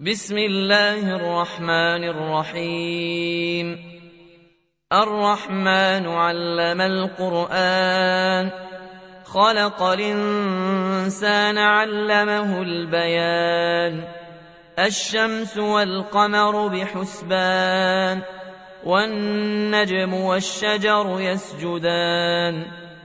بسم الله الرحمن الرحيم. الرحمن علم القرآن، خلق الإنسان علمه البيان. الشمس والقمر بحسبان، والنجم والشجر يسجدان.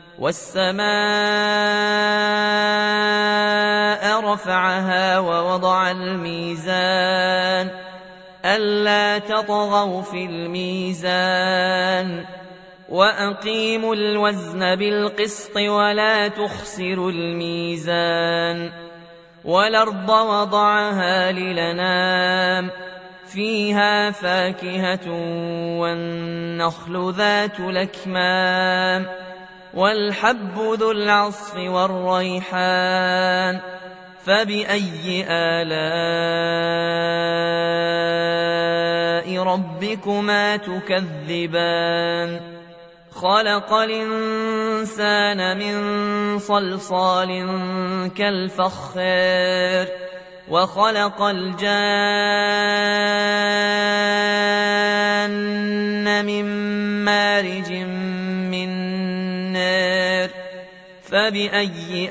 والسماء رفعها ووضع الميزان، ألا تطغوا في الميزان. وأقيموا الوزن بالقسط ولا تخسروا الميزان. والأرض وضعها للأنام، فيها فاكهة والنخل ذات الأكمام، والحب ذو العصف والريحان. فبأي آلاء ربكما تكذبان؟ خلق الإنسان من صلصال كالفخار، وخلق الجان من مارج من نار. فبأي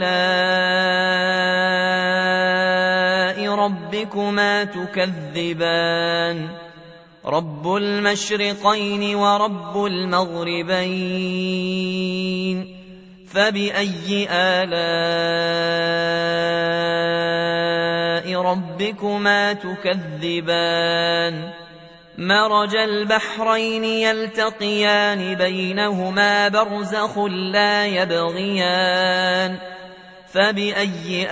آلاء ربكما تكذبان؟ رب المشرقين ورب المغربين. فبأي آلاء ربكما تكذبان؟ مرج البحرين يلتقيان، بينهما برزخ لا يبغيان. فبأي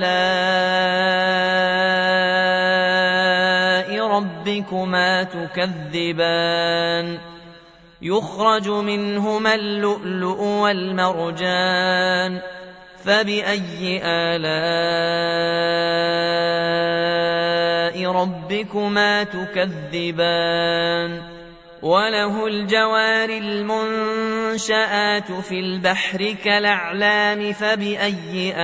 آلاء ربكما تكذبان؟ يخرج منهما اللؤلؤ والمرجان. فبأي آلاء ربكما تكذبان؟ وله الجوار المنشآت في البحر كالأعلام. فبأي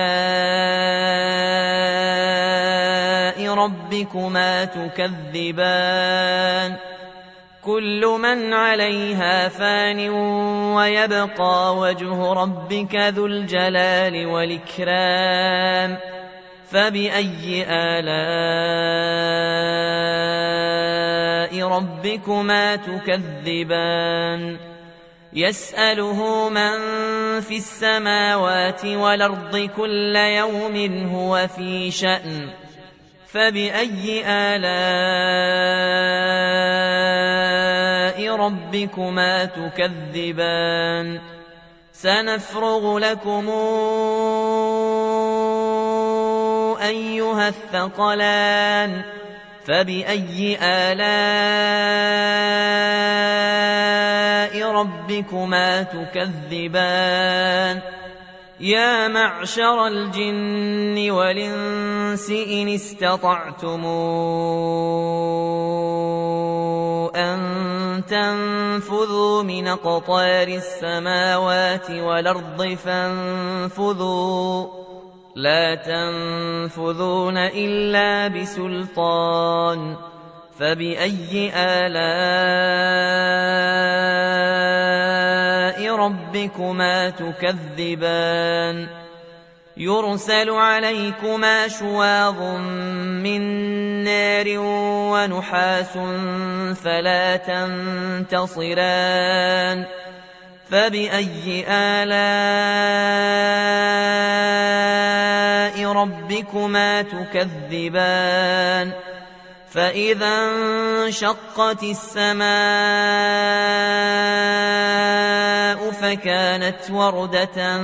آلاء ربكما تكذبان؟ كل من عليها فان، ويبقى وجه ربك ذو الجلال والإكرام. فبأي آلاء ربكما تكذبان؟ يسأله من في السماوات والأرض، كل يوم هو في شأن. فبأي آلاء ربكما تكذبان؟ سنفرغ لكم أيها الثقلان. فبأي آلاء ربكما تكذبان؟ يا معشر الجن والإنس إن استطعتم أن تنفذوا من أقطار السماوات والأرض فانفذوا، لا تنفذون إلا بسلطان. فبأي آلاء ربكما تكذبان؟ يرسل عليكما شواظ من نار ونحاس فلا تنتصران. فبأي آلاء ربكما تكذبان؟ فإذا انشقت السماء فكانت وردة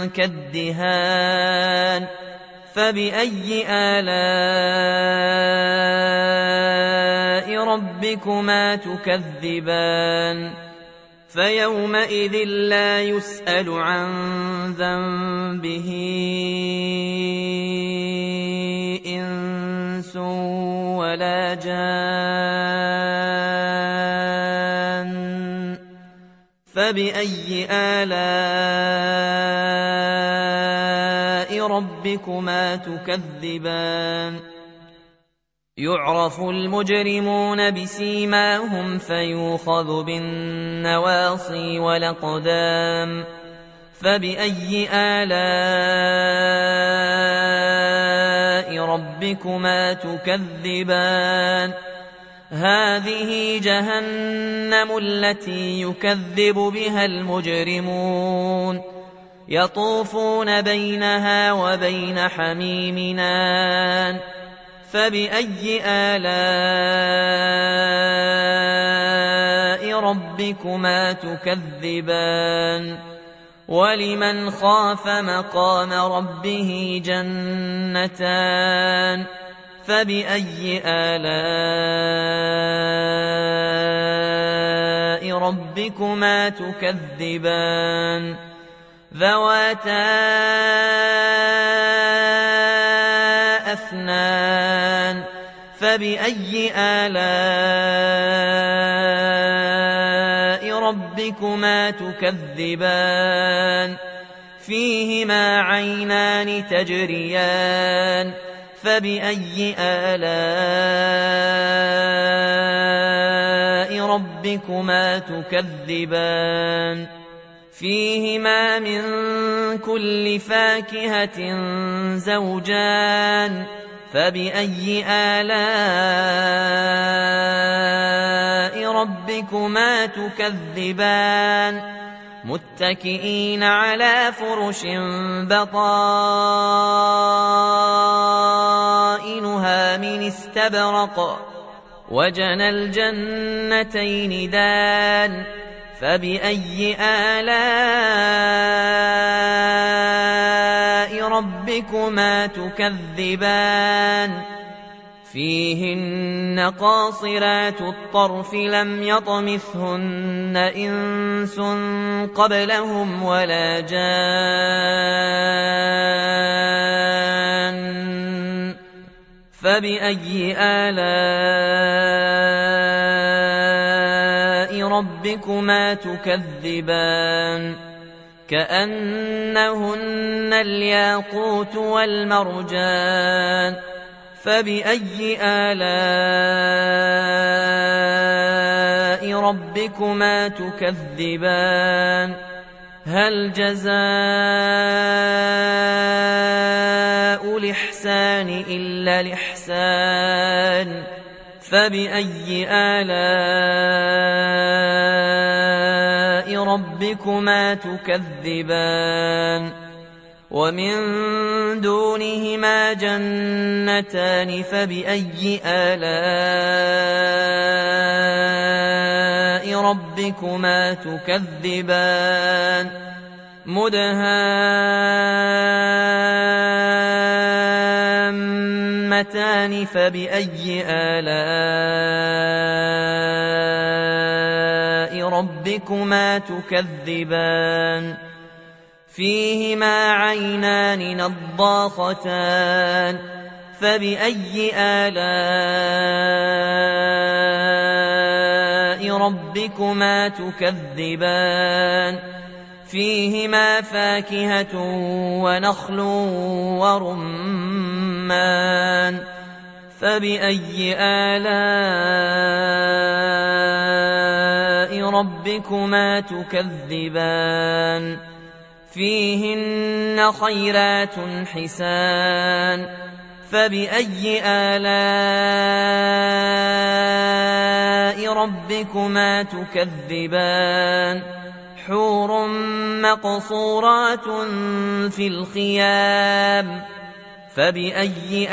كالدهان. فبأي آلاء ربكما تكذبان؟ فيومئذ لا يسأل عن ذنبه إنس ولا جان. فبأي آلاء ربكما تكذبان يعرف المجرمون بسيماهم فيوخذ بالنواصي والأقدام فبأي آلاء ربكما تكذبان هذه جهنم التي يكذب بها المجرمون يطوفون بينها وبين حميم آن فبأي آلاء ربكما تكذبان ولمن خاف مقام ربه جنتان فبأي آلاء ربكما تكذبان ذواتا أفنان فبأي آلاء ربكما تكذبان فيهما عينان تجريان فبأي آلاء ربكما تكذبان فيهما من كل فاكهة زوجان فبأي آلاء ربكما تكذبان متكئين على فرش بطائنها من استبرق وجنى الجنتين دان فبأي آلاء ربكما تكذبان فيهن قاصرات الطرف لم يطمثهن إنس قبلهم ولا جان فبأي آلاء ربكما تكذبان كأنهن الياقوت والمرجان فبأي آلاء ربكما تكذبان هل جزاء الإحسان إلا الإحسان فبأي آلاء ربكما تكذبان ومن دونهما جنتان فبأي آلاء ربكما تكذبان مدهامتان فبأي آلاء ربكما تكذبان فيهما عينان نضاختان فبأي آلاء ربكما تكذبان فيهما فاكهة ونخل ورمان فبأي آلاء ربكما تكذبان فيهن خيرات حسان فبأي آلاء ربكما تكذبان حور مقصورات في الخيام فبأي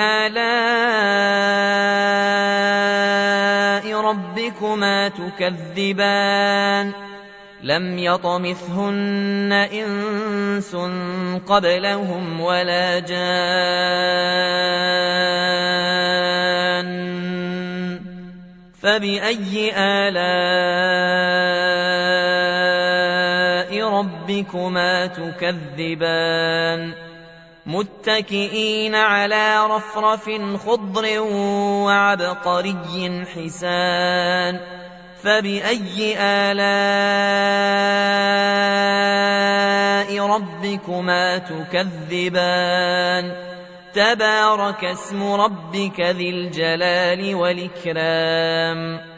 آلاء ربكما تكذبان لم يطمثهن إنس قبلهم ولا جان فبأي آلاء ربكما تكذبان متكئين على رفرف خضر وعبقري حسان فبأي آلاء ربكما تكذبان تبارك اسم ربك ذي الجلال والإكرام